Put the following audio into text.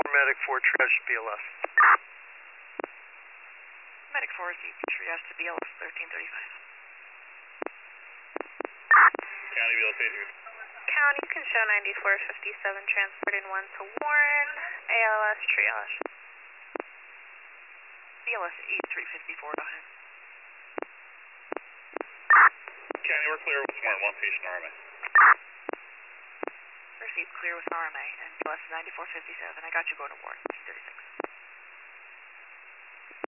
Medic 4, triage to BLS. Medic 4 received triage to BLS 1335. County BLS 83. County, you can show 9457 transporting 1 to Warren, ALS triage. BLS 8354 to him. County, we're clear with Warren, 1 patient RMA. Received clear with RMA and BLS 9457. I got you going to Warren, 36.